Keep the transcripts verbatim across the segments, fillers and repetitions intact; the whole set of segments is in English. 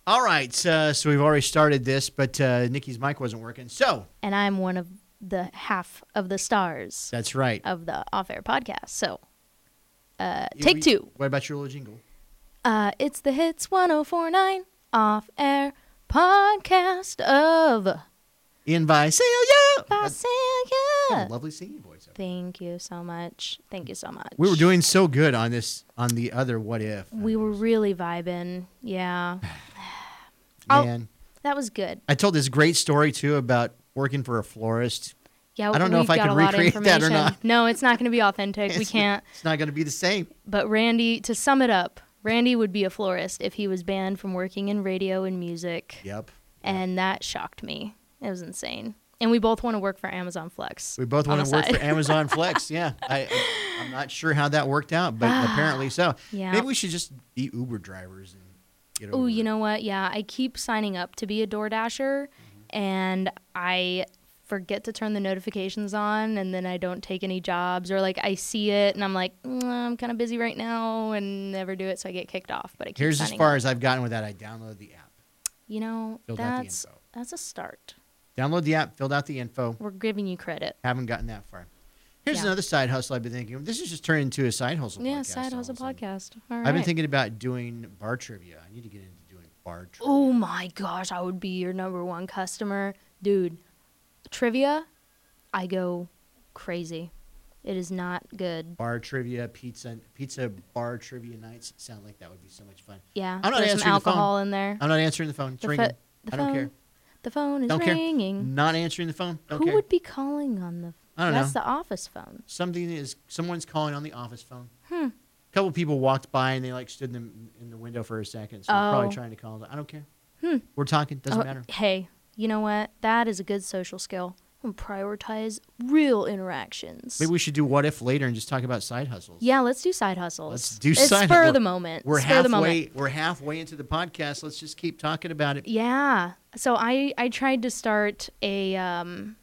All right, uh, so we've already started this, but uh, Nikki's mic wasn't working. So And I'm one of the half of the stars that's right. of the Off-Air podcast. So, uh, Yeah, take we- two. What about your little jingle? Uh, it's the Hits one oh four point nine Off-Air podcast of In Visalia. That's Visalia. a lovely singing voice. Thank you so much. Thank you so much. We were doing so good on this, on the other What If. We were really vibing. Yeah. I'll- Man, That was good. I told this great story, too, about working for a florist. Yeah, I don't know we've if I got can a lot of recreate that or information. not. No, it's not going to be authentic. We It's- can't. It's not going to be the same. But Randy, to sum it up, Randy would be a florist if he was banned from working in radio and music. Yep. And that shocked me. It was insane. And we both want to work for Amazon Flex. We both on want the to work side. for Amazon Flex. Yeah. I, I, I'm not sure how that worked out, but apparently so. Yeah. Maybe we should just be Uber drivers and get over Oh, you it. know what? Yeah, I keep signing up to be a DoorDasher, Mm-hmm. and I forget to turn the notifications on, and then I don't take any jobs, or like I see it and I'm like, mm, I'm kind of busy right now, and never do it, so I get kicked off. But I keep Here's as signing far up. as I've gotten with that. I download the app, You know, filled out the that's info. that's a start. Download the app, filled out the info. We're giving you credit. Haven't gotten that far. Here's Yeah. another side hustle I've been thinking. This is just turning into a side hustle. Yeah, podcast side all hustle of a sudden. podcast. All right. I've been thinking about doing bar trivia. I need to get into doing bar trivia. Oh my gosh, I would be your number one customer. Dude, trivia, I go crazy. It is not good. Bar trivia, pizza, pizza bar trivia nights sound like that would be so much fun. Yeah, I'm not there's answering some the phone. alcohol in there. I'm not answering the phone. It's The ringing. pho- the I don't phone, care. The phone is Don't care. ringing. Not answering the phone. Don't Who care. would be calling on the? I don't That's know. the office phone. Something is someone's calling on the office phone. Hmm. A couple people walked by and they like stood in the, in the window for a second. So they're Oh. probably trying to call. I don't care. Hmm. We're talking. Doesn't Oh, matter. Hey, you know what? That is a good social skill. And prioritize real interactions. Maybe we should do what if later and just talk about side hustles. Yeah, let's do side hustles. Let's do it's side- spur we're- of the moment. We're spur of the moment. halfway. We're halfway into the podcast. Let's just keep talking about it. Yeah. So I I tried to start a um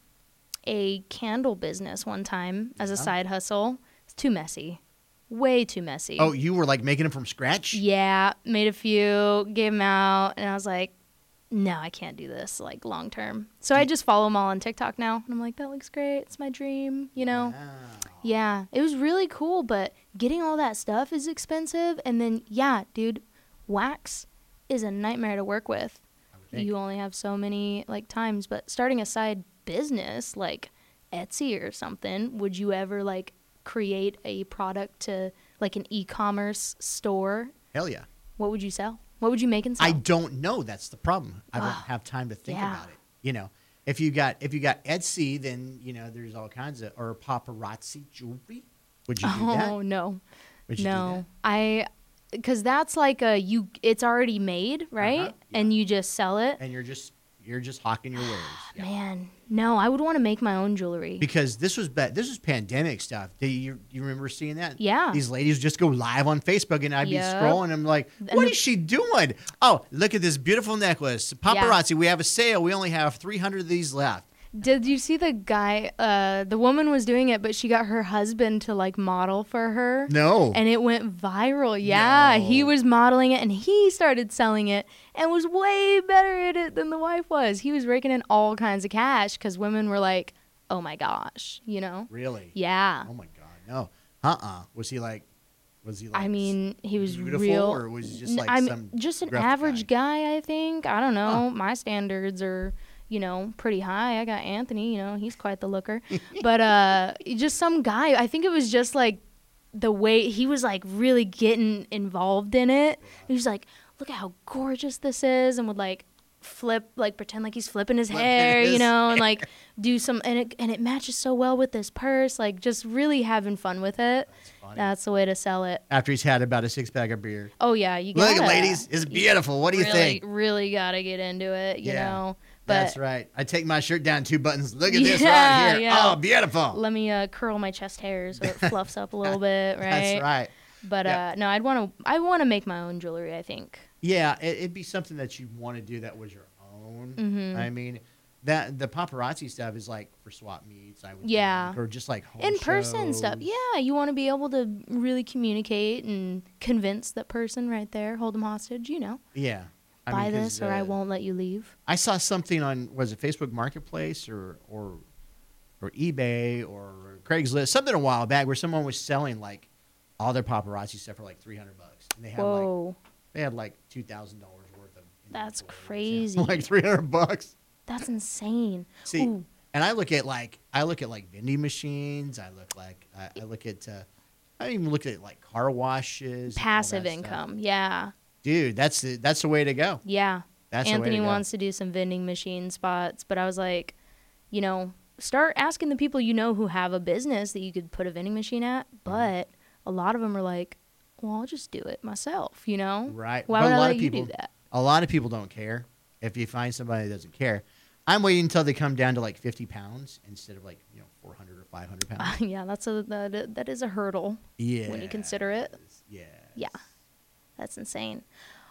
a candle business one time as a Yeah. side hustle. It's too messy. Way too messy. Oh, you were like making them from scratch? Yeah, made a few, gave them out, and I was like, no, I can't do this like long term. So I just follow them all on TikTok now, and I'm like, that looks great. It's my dream, you know? Wow. Yeah, it was really cool, but getting all that stuff is expensive. And then, yeah, dude, wax is a nightmare to work with. I would think. You only have so many like times, but starting a side business like Etsy or something, would you ever like create a product to like an e-commerce store? Hell yeah. What would you sell? What would you make and sell? I don't know. That's the problem. I don't Ah, have time to think yeah. about it. You know, if you got if you got Etsy, then you know there's all kinds of or paparazzi jewelry. Would you do oh that? no, Would you do no, I, because that's like a you. It's already made, right? Uh-huh, yeah. And you just sell it. that? And you're just you're just hawking your wares. Yeah. Man, no, I would want to make my own jewelry. Because this was ba- this was pandemic stuff. Do you you remember seeing that? Yeah. These ladies just go live on Facebook, and I'd be Yep. scrolling. And I'm like, And what the- is she doing? Oh, look at this beautiful necklace. Paparazzi. We have a sale. We only have three hundred of these left. Did you see the guy? Uh, the woman was doing it, but she got her husband to like model for her. No. And it went viral. Yeah, he No. was modeling it, and he started selling it, and was way better at it than the wife was. He was raking in all kinds of cash because women were like, "Oh my gosh," you know? Really? Yeah. Oh my God, no. Uh-uh. Was he like? Was he like? I mean, he was beautiful, real. or was he just N- like I'm some just an gruff average guy. I think. I don't know. Huh. My standards are, you know, pretty high. I got Anthony. You know, he's quite the looker. But uh, just some guy. I think it was just like the way he was like really getting involved in it. He was like, "Look at how gorgeous this is," and would like flip, like pretend like he's flipping his Flipping hair, his you know, and like do some, and it and it matches so well with this purse. Like just really having fun with it. That's funny. That's the way to sell it. After he's had about a six pack of beer. Oh yeah, you Look gotta. at ladies, it's beautiful. What do you really, think? Really gotta get into it, you Yeah, know. But That's right. I take my shirt down two buttons. Look at this Yeah, right here. yeah. Oh, beautiful. let me uh, curl my chest hair so it fluffs up a little bit, right? That's right. But Yeah. uh, no, I'd want to. I want to make my own jewelry. I think. Yeah, it, it'd be something that you want to do that was your own. Mhm. I mean, that the paparazzi stuff is like for swap meets, I would Yeah. think, or just like home In person stuff. shows. Yeah, you want to be able to really communicate and convince that person right there, hold them hostage. You know. Yeah. I buy mean, 'cause, this or I uh, won't let you leave. I saw something on was it Facebook Marketplace or or or eBay or Craigslist something a while back where someone was selling like all their paparazzi stuff for like three hundred bucks, and they had like Whoa, they had like two thousand dollars worth of. that's inventory. crazy. Like three hundred bucks. That's insane. See, Ooh. and I look at like I look at like vending machines. I look like I, I look at uh, I even look at like car washes. and all Passive that stuff. income. Yeah. Dude. That's the, that's the way to go. Yeah. That's the way Anthony to go. wants to do some vending machine spots, but I was like, you know, start asking the people you know who have a business that you could put a vending machine at. But a lot of them are like, well, I'll just do it myself, you know? Right. Why But would a I lot let of you people, do that? A lot of people don't care. If you find somebody that doesn't care, I'm waiting until they come down to like fifty pounds instead of like you know four hundred or five hundred pounds. yeah, that's a that, that is a hurdle. Yeah. when you consider it. Yeah. Yeah. That's insane.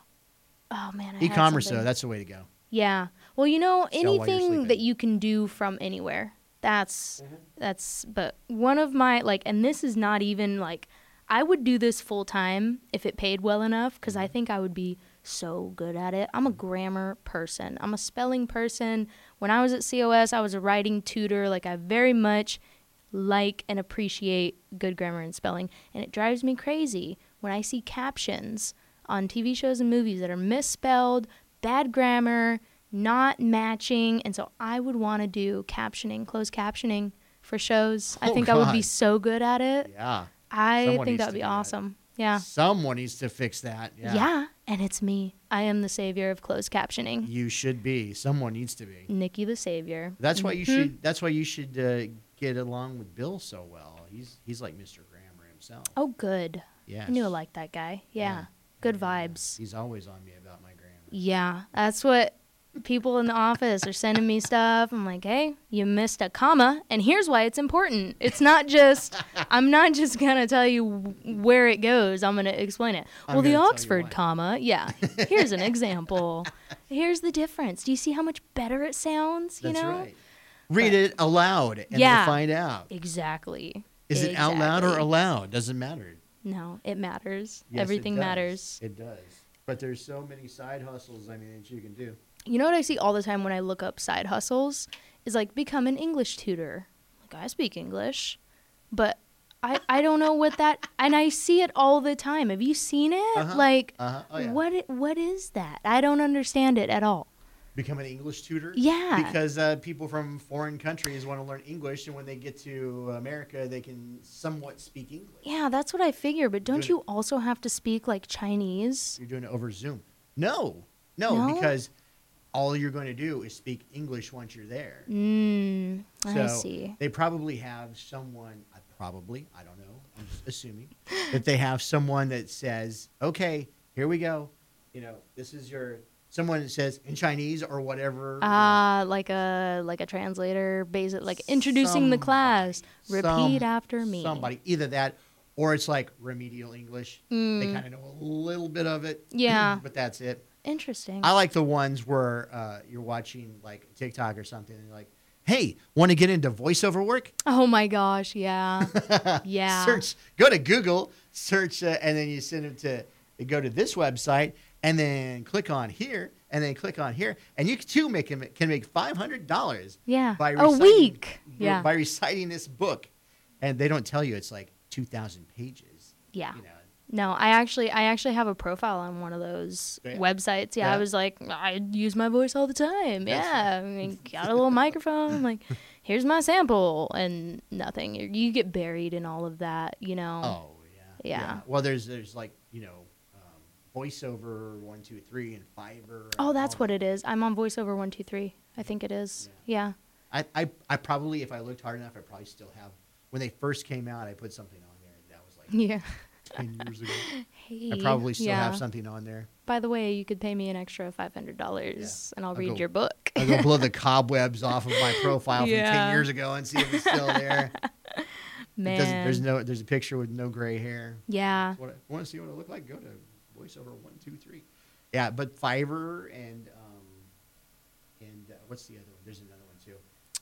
Oh man, I had E-commerce something. though, that's the way to go. Yeah. Well, you know, Sell while you're anything sleeping. that you can do from anywhere. That's that's but one of my like and this is not even like I would do this full time if it paid well enough cuz I think I would be so good at it. I'm a grammar person. I'm a spelling person. When I was at C O S, I was a writing tutor. Like I very much like and appreciate good grammar and spelling, and it drives me crazy when I see captions on T V shows and movies that are misspelled, bad grammar, not matching, and so I would want to do captioning, closed captioning for shows. I Oh, think I would be God. so good at it. Yeah. I Someone think needs that to would be do that. awesome. Yeah. Someone needs to fix that. Yeah. yeah. And it's me. I am the savior of closed captioning. You should be. Someone needs to be. Nikki the savior. That's why you Mhm. should. That's why you should uh, get along with Bill so well. He's he's like Mister Grammar himself. Oh, good. Yes. I knew I liked that guy. Yeah. Good Yeah. vibes. He's always on me about my grammar. Yeah, that's what people in the office are sending me stuff. I'm like, hey, you missed a comma, and here's why it's important. It's not just, I'm not just going to tell you where it goes. I'm going to explain it. I'm well, the gonna tell you Oxford why. comma, yeah, here's an example. Here's the difference. Do you see how much better it sounds? You That's know? right. Read it aloud, and Yeah. we'll find out. Exactly. Is it out loud or Exactly. aloud? Doesn't matter. No, it matters. Yes, it Everything does. matters. It does. But there's so many side hustles. I mean, that you can do. You know what I see all the time when I look up side hustles is like become an English tutor. Like I speak English, but I I don't know what that and I see it all the time. Have you seen it? Uh-huh. Like Uh-huh. Oh, yeah. what it, what is that? I don't understand it at all. Become an English tutor? Yeah. Because uh, people from foreign countries want to learn English, and when they get to America, they can somewhat speak English. Yeah, that's what I figure, but don't Doing you also have to speak like Chinese? You're doing it over Zoom. No. No, No? because all you're going to do is speak English once you're there. Mm, I So see. they probably have someone, uh, probably, I don't know, I'm just assuming, that they have someone that says, okay, here we go. You know, this is your, someone that says in Chinese or whatever. you know, Uh, like a like a translator, basic like introducing the class. somebody, Repeat some- after me. Somebody, either that or it's like remedial English. They Mm, kind of know a little bit of it. Yeah. But that's it. interesting. I like the ones where uh, you're watching like TikTok or something and you're like, hey, want to get into voiceover work? Oh my gosh, yeah. Yeah. Search, go to Google, search, uh, and then you send them to go to this website, and then click on here, and then click on here, and you too make can make five hundred dollars Yeah. by A reciting, week. Yeah. by reciting this book, and they don't tell you it's like two thousand pages. Yeah. You know, No, I actually I actually have a profile on one of those Yeah. websites. Yeah, I Yeah. was like, I use my voice all the time. That's Yeah. I mean, got a little microphone. I'm like, here's my sample and nothing. You you get buried in all of that, you know. oh yeah, Yeah. Well, there's there's like you know, um, voiceover one two three and Fiverr. Oh, and that's all what that. it is. I'm on voiceover one two three. I think it is. Yeah. I, I I probably if I looked hard enough, I probably still have. When they first came out, I put something on there that was like Yeah. ten years ago. Hey. I probably still yeah. have something on there. By the way, you could pay me an extra five hundred dollars and I'll, I'll read go- your book. I'll go blow the cobwebs off of my profile from Yeah. ten years ago and see if it's still there. It Man. doesn't, there's no there's a picture with no gray hair. yeah. What I, want to see what it look like? Go to voiceover one two three. Yeah, but Fiverr and um and uh, what's the other one? There's another one too.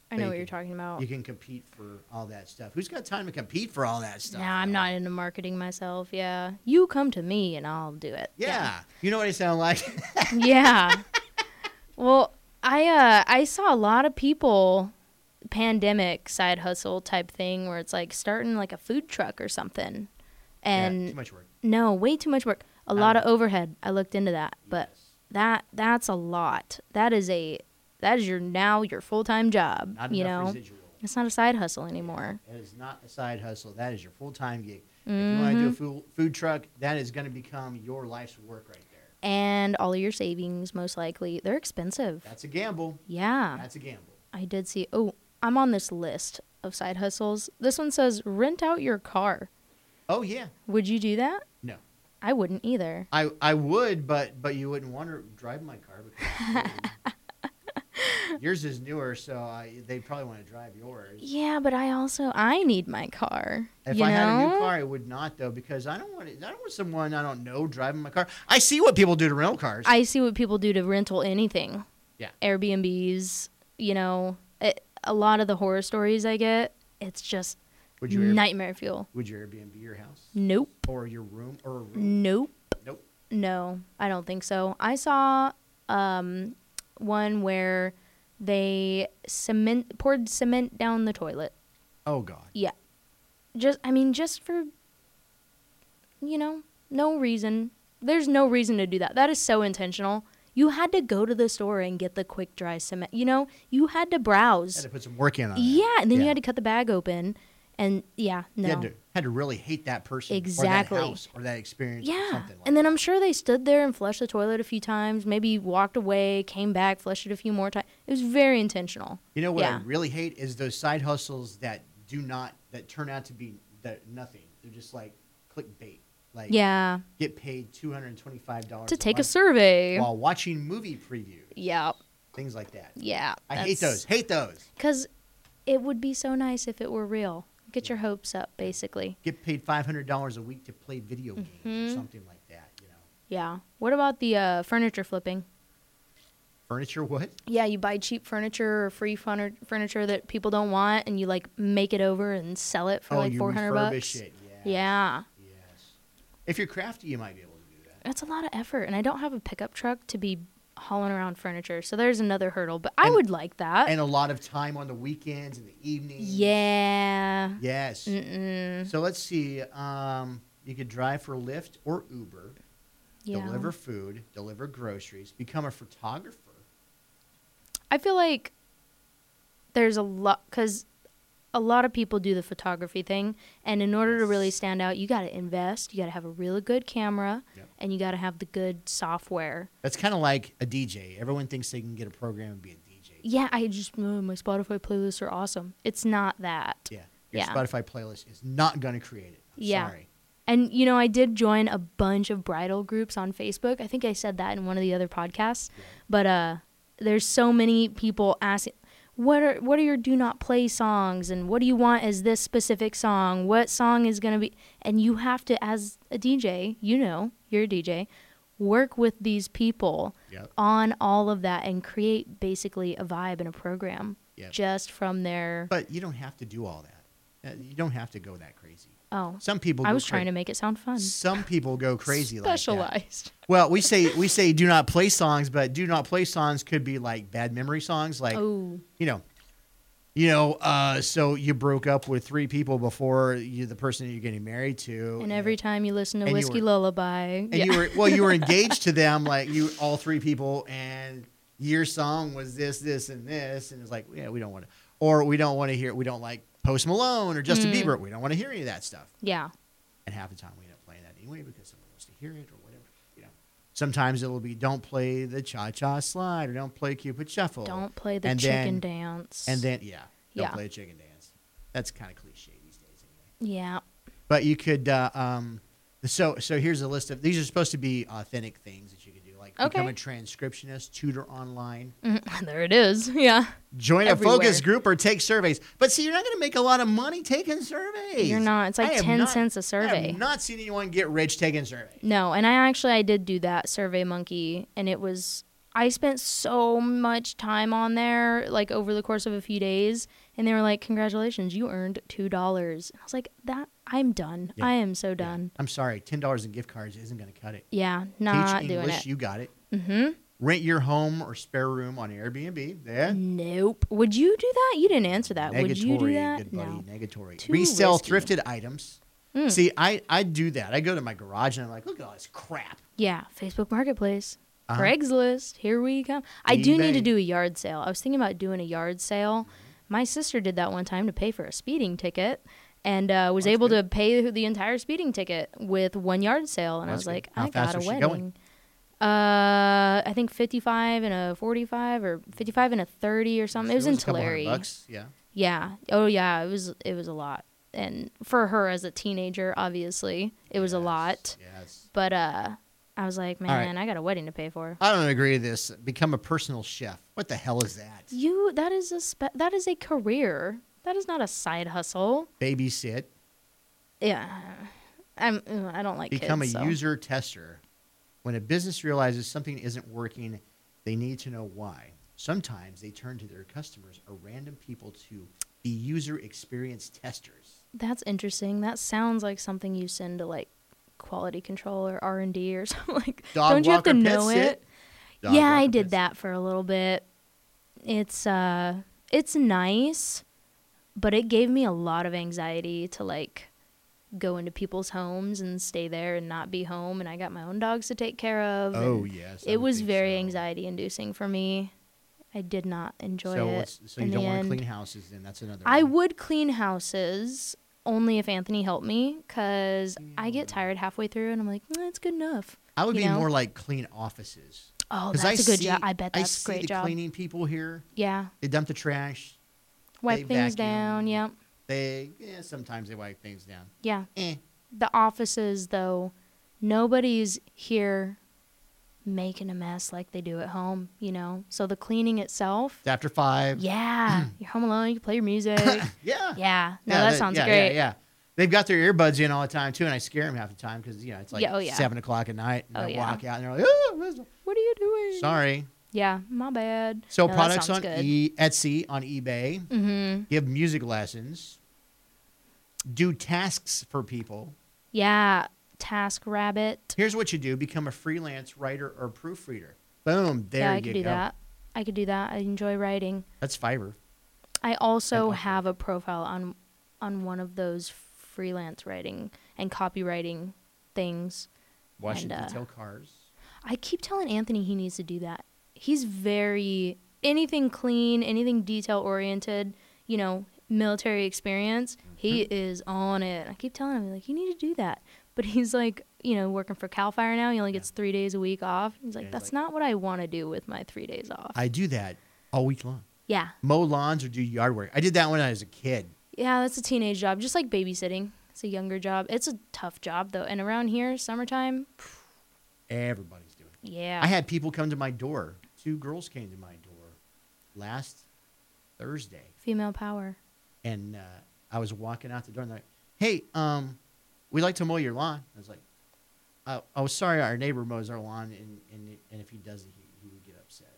I But know you what you're can- talking about. You can compete for all that stuff. Who's got time to compete for all that stuff? Nah, I'm though? not into marketing myself. Yeah. You come to me and I'll do it. Yeah. You know what I sound like? Yeah. Well, I uh I saw a lot of people pandemic side hustle type thing where it's like starting like a food truck or something. And yeah, too much work. no, way too much work. A Not lot of enough. overhead. I looked into that. But Yes. that that's a lot. That is a that is your now your full-time job, Not you enough know. residual. It's not a side hustle anymore. It is not a side hustle. That is your full time gig. If Mm-hmm. you want to do a food, food truck, that is going to become your life's work right there. And all of your savings most likely. They're expensive. That's a gamble. Yeah. That's a gamble. I did see. Oh, I'm on this list of side hustles. This one says rent out your car. Oh yeah. Would you do that? No. I wouldn't either. I I would, but but you wouldn't want to drive my car because yours is newer, so I, they probably want to drive yours. Yeah, but I also I need my car. If you I know? had a new car, I would not though, because I don't want to, I don't want someone I don't know driving my car. I see what people do to rental cars. I see what people do to rental anything. Yeah. Airbnbs. You know, it, a lot of the horror stories I get, it's just would you Air- nightmare fuel. would you Airbnb your house Nope. or your room or a room? Nope. Nope. No, I don't think so. I saw um, one where they cement poured cement down the toilet. Oh God. Yeah. Just I mean just for you know, no reason. There's no reason to do that. That is so intentional. You had to go to the store and get the quick dry cement. You know, you had to browse. Had to put some work in on that. Yeah, and then you Yeah. had to cut the bag open and yeah, no. You had to, had to really hate that person Exactly. or that house or that experience or Yeah. something like And then that. I'm sure they stood there and flushed the toilet a few times, maybe walked away, came back, flushed it a few more times. It was very intentional. You know what yeah. I really hate is those side hustles that do not, that turn out to be that nothing. They're just like clickbait. Like Yeah. get paid two hundred twenty-five dollars To take a month survey. while watching movie previews. Yeah. Things like that. Yeah. I hate those. Hate those. Because it would be so nice if it were real. Get your hopes up, basically. Get paid five hundred dollars a week to play video games Mhm. or something like that, you know. Yeah. What about the uh, furniture flipping? Furniture what? Yeah, you buy cheap furniture or free furni- furniture that people don't want, and you like make it over and sell it for oh, like you four hundred refurbish bucks. it. Yeah. Yeah, Yes. If you're crafty, you might be able to do that. it's a lot of effort, and I don't have a pickup truck to be hauling around furniture, so there's another hurdle. But I And- would like that. And a lot of time on the weekends and the evenings. Yeah. Yes. Mm-mm. So let's see. Um, you could drive for Lyft or Uber, Yeah. deliver food, deliver groceries, become a photographer. I feel like there's a lot because a lot of people do the photography thing, and in order to really stand out, you got to invest. You got to have a really good camera, Yep. and you got to have the good software. That's kind of like a D J. Everyone thinks they can get a program and be a D J. Yeah, I just oh, my Spotify playlists are awesome. It's not that. Yeah. Your Yeah. Spotify playlist is not going to create it. I'm Yeah. sorry. And you know, I did join a bunch of bridal groups on Facebook. I think I said that in one of the other podcasts. Yeah. But uh there's so many people asking what are what are your do not play songs and what do you want as this specific song? What song is going to be and you have to as a D J, you know, you're a D J, work with these people Yep. on all of that and create basically a vibe and a program Yep. just from their But you don't have to do all that. Uh, You don't have to go that crazy. Oh, Some people. I go was cra- trying to make it sound fun. Some people go crazy like that. Specialized. Well, we say we say do not play songs, but do not play songs could be like bad memory songs, like Oh. you know, you know. Uh, so you broke up with three people before you, the person that you're getting married to, And every time you listen to And you Whiskey were- Lullaby, and yeah. you were well, you were engaged to them, like you all three people, and your song was this, this, and this, and it's like, yeah, we don't want to, or we don't want to hear, we don't like Post Malone or Justin Mm. Bieber, we don't want to hear any of that stuff. yeah. And half the time we end up playing that anyway because someone wants to hear it or whatever. You know, sometimes it'll be don't play the cha cha slide or don't play Cupid Shuffle. Don't play the And chicken then- dance. And then yeah, don't Yeah. play a chicken dance. That's kind of cliche these days anyway. yeah. But you could. Uh, um, so so here's a list of these are supposed to be authentic things that you could do, like become Okay. a transcriptionist, tutor online, Mhm. There it is. Yeah. join a Everywhere. focus group, or take surveys. But see, you're not going to make a lot of money taking surveys. You're not. It's I like have ten not- cents a I survey. have not seen anyone get rich taking surveys. No, and I actually I did do that Survey Monkey, and it was I spent so much time on there, like over the course of a few days, and they were like, "Congratulations, you earned two dollars." I was like, "That I'm done. Yeah. I am so Yeah. done." I'm sorry, ten dollars in gift cards isn't going to cut it. Yeah, not Teach doing English, it. you got it. Mm-hmm. Rent your home or spare room on Airbnb. Yeah. Nope. Would you do that? You didn't answer that. Would you do Negatory, that? good buddy. No. Negatory. Too Resell risky. thrifted items. Mm. See, I, I do that. I go to my garage and I'm like, look at all this crap. Yeah, Facebook Marketplace, Uh-huh. Craigslist. Here we come. I do need to eBay. do a yard sale. I was thinking about doing a yard sale. My sister did that one time to pay for a speeding ticket, and uh, was That's able good. to pay the entire speeding ticket with one yard sale. And I That's was good. like, How I fast got a was she wedding. going? Uh, I think fifty-five and a forty-five, or fifty-five and a thirty, or something. It was Still, in it's a couple hundred Tulare. bucks. Yeah. Yeah. Oh yeah. It was. It was a lot. And for her as a teenager, obviously, it was a Yes, lot. Yes. But uh, I was like, All right. man, I got a wedding to pay for. I don't agree with this. Become a personal chef. What the hell is that? You. That is a. Spe- that is a career. That is not a side hustle. Babysit. Yeah. I'm. I don't like Become kids, a so. user tester. When a business realizes something isn't working, they need to know why. Sometimes they turn to their customers or random people to be user experience testers. That's interesting. That sounds like something you send to like quality control or R and D or something like. Dog Don't you have to walker, pet know sit. it? Dog Yeah, I walker, did pet that for a little bit. It's uh it's nice, but it gave me a lot of anxiety to like go into people's homes and stay there and not be home, and I got my own dogs to take care of. sit. Oh and yes. I It would was think very so. anxiety inducing for me. I did not enjoy So, it. what's- so in you don't the want end. to clean houses, then that's another. I one. would clean houses only if Anthony helped me, because I get tired halfway through and I'm like, eh, it's good enough. I would you be know? more like clean offices. Oh, 'Cause that's I a good see- job. I bet I that's see a great the job. cleaning people here. Yeah. They dump the trash. Wipe They things vacuum. down. Yep. They yeah, sometimes they wipe things down. Yeah. Eh. The offices, though, nobody's here making a mess like they do at home, you know? So the cleaning itself, It's after five. yeah. You're home alone, you can play your music. Yeah. Yeah. No, Yeah, that that- sounds yeah, great. Yeah, yeah. They've got their earbuds in all the time too, and I scare them half the time because you know it's like Yeah, oh, yeah. seven o'clock at night, and Oh, I yeah. walk out and they're like, "Oh, where's the-" What are you doing? sorry." Yeah, my bad. So No, that products sounds on good. e- Etsy, on eBay, Mm-hmm. give music lessons, do tasks for people. Yeah. Task Rabbit. Here's what you do: become a freelance writer or proofreader. Boom, there yeah, I you could go. do that. I could do that. I enjoy writing. That's Fiverr. I also And Upwork. have a profile on on one of those freelance writing and copywriting things. Washington And, uh, detail cars. I keep telling Anthony he needs to do that. He's very anything clean, anything detail oriented, you know, military experience. He Mm-hmm. is on it. I keep telling him like you need to do that. But he's like, you know, working for Cal Fire now. He only gets three days a week off. He's like, he's that's like- not what I want to do with my three days off. I do that all week long. yeah. Mow lawns or do yard work. I did that when I was a kid. Yeah, that's a teenage job, just like babysitting. It's a younger job. It's a tough job though. And around here, summertime, Everybody's doing it. yeah. I had people come to my door. Two girls came to my door last Thursday, Female power. and uh, I was walking out the door, and they're like, "Hey, um, we'd like to mow your lawn." I was like, "Oh, oh sorry, our neighbor mows our lawn, and and, and if he doesn't, he, he would get upset."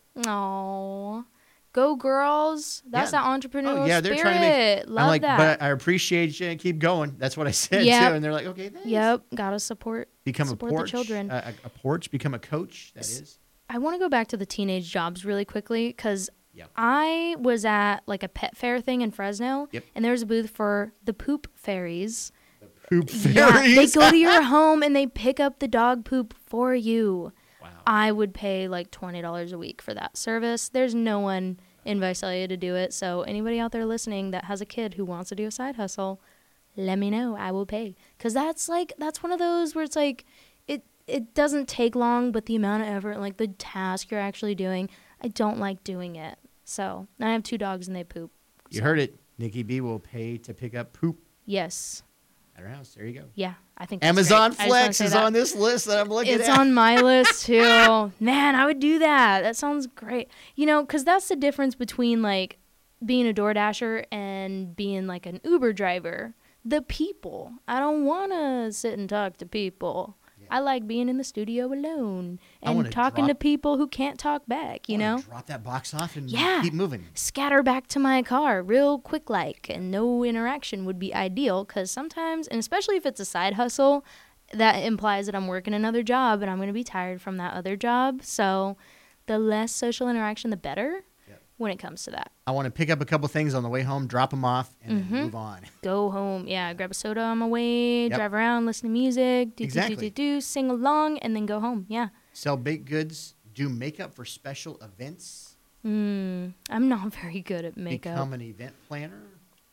Oh, go girls! That's Yeah. that entrepreneurial Oh, yeah, they're spirit. trying to make- Love I'm like, that. "But I appreciate you. Keep going." That's what I said Yep. too, and they're like, "Okay, thanks." Yep, gotta support. Become support a the porch. children. A, a, a porch. Become a coach. That S- is. I want to go back to the teenage jobs really quickly because Yep. I was at like a pet fair thing in Fresno, Yep. and there was a booth for the poop fairies. Poop Yeah, they fairies. go to your home and they pick up the dog poop for you. Wow. I would pay like twenty dollars a week for that service. There's no one in Visalia to do it. So anybody out there listening that has a kid who wants to do a side hustle, let me know. I will pay. Because that's like, that's one of those where it's like, it, it doesn't take long, but the amount of effort, like the task you're actually doing, I don't like doing it. So and I have two dogs and they poop. You So, heard it. Nikki B will pay to pick up poop Yes. at her house. There you go. Yeah. I think that's Amazon great. I just wanna Flex say is that. on this list that I'm looking It's at. on my list too. Man, I would do that. That sounds great. You know, because that's the difference between like being a DoorDasher and being like an Uber driver. The people. I don't want to sit and talk to people. Yeah. I like being in the studio alone I wanna and talking to drop- people who can't talk back, you I wanna know? drop that box off and Yeah. keep moving. Scatter back to my car real quick like, and no interaction would be ideal, because sometimes, and especially if it's a side hustle, that implies that I'm working another job and I'm going to be tired from that other job. So the less social interaction, the better. Yep. When it comes to that. I want to pick up a couple things on the way home, drop them off, and Mhm. then move on. Go home. Yeah, grab a soda on my way, Yep. drive around, listen to music, do, Exactly. do, do, do, do, sing along, and then go home. Yeah. Sell baked goods, do makeup for special events, Mm, I'm not very good at makeup. become an event planner.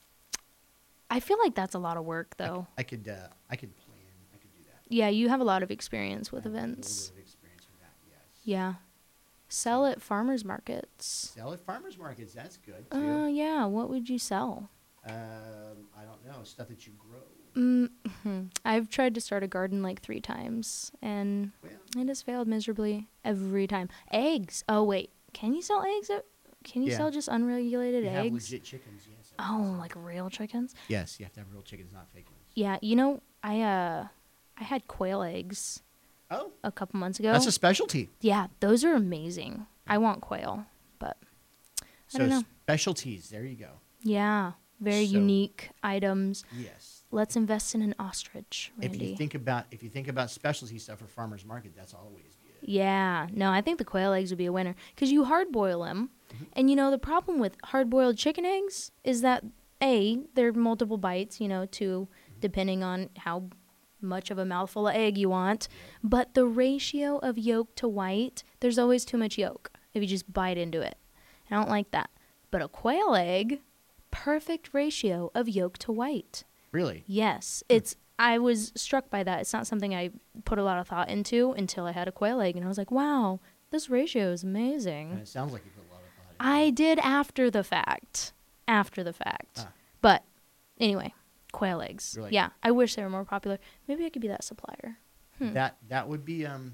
I feel like that's a lot of work, I, though. I could, uh, I could plan. I could do that. Yeah, you have a lot of experience with I have a events. little bit of experience with that. Yes. Yeah. Sell at farmers markets. Sell at farmers markets. That's good too. Uh, yeah. What would you sell? um, I don't know, stuff that you grow. Mm-hmm. I've tried to start a garden like three times, and Well, it has failed miserably every time. Eggs. Oh wait, can you sell eggs? at- Can you Yeah. sell just unregulated you have eggs? legit chickens. Yes. I Oh, guess. like real chickens? Yes, you have to have real chickens, not fake ones. Yeah. You know, I uh, I had quail eggs Oh, a couple months ago. that's a specialty. Yeah, those are amazing. I want quail, but So don't know. specialties. There you go. yeah, very So- unique items. Yes. Let's invest in an ostrich, If Randy. you think about if you think about specialty stuff for farmers market, that's always good. Yeah, no, I think the quail eggs would be a winner because you hard boil them, Mm-hmm. and you know the problem with hard boiled chicken eggs is that a they're multiple bites, you know, two Mm-hmm. depending on how much of a mouthful of egg you want, but the ratio of yolk to white, there's always too much yolk if you just bite into it. I don't like that. But a quail egg, perfect ratio of yolk to white. Really? Yes, it's. I was struck by that. It's not something I put a lot of thought into until I had a quail egg, and I was like, "Wow, this ratio is And amazing." it sounds like you put a lot of thought into I it. did after the fact, after the fact. Ah. But anyway, quail eggs. Really? Yeah, I wish they were more popular. Maybe I could be that supplier. Hmm. That that would be um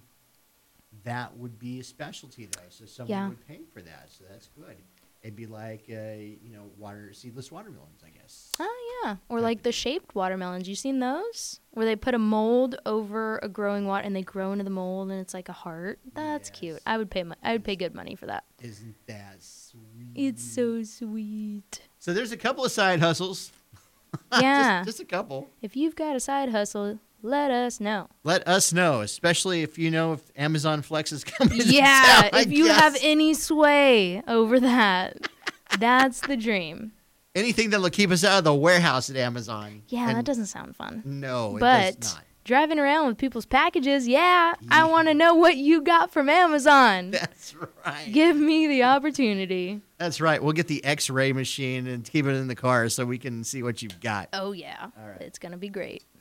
that would be a specialty though. So someone Yeah. would pay for that. So that's good. It'd be like uh, you know, water seedless watermelons, I guess. Oh yeah, or Type like of the thing. shaped watermelons. You seen those? Where they put a mold over a growing water and they grow into the mold and it's like a heart. That's cute. Yes. I would pay. Mo- I would pay good money for that. Isn't that sweet? It's so sweet. So there's a couple of side hustles. Yeah. just, just a couple. If you've got a side hustle, let us know. Let us know, especially if you know if Amazon Flex is coming. to Yeah, town, I if you have guess. any sway over that, that's the dream. anything that'll keep us out of the warehouse at Amazon. Yeah, And that doesn't sound fun. No, it But does not. driving around with people's packages, yeah, I Yeah. want to know what you got from Amazon. That's right. Give me the opportunity. That's right. We'll get the X-ray machine and keep it in the car so we can see what you've got. Oh, yeah. All right. It's going to be great.